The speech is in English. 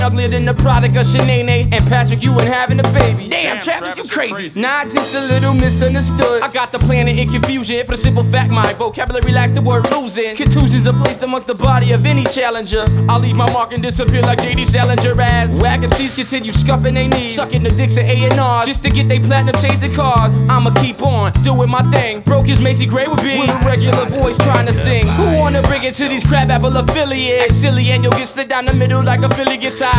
uglier than the product of Shanae. And Patrick, you ain't having a baby. Damn, Travis, you crazy. Nah, just a little misunderstood. I got the planet in confusion for the simple fact my vocabulary lacks the word losing. Contusions are placed amongst the body of any challenger. I'll leave my mark and disappear like J.D. Salinger as whack MCs continue scuffing they knees, sucking the dicks at A&Rs just to get they platinum chains and cars. I'ma keep on doing my thing. Broke as Macy Gray would be with a regular voice trying to sing. Who wanna bring it to these crab apple affiliates? Act silly and you'll get split down the middle like a Philly guitar.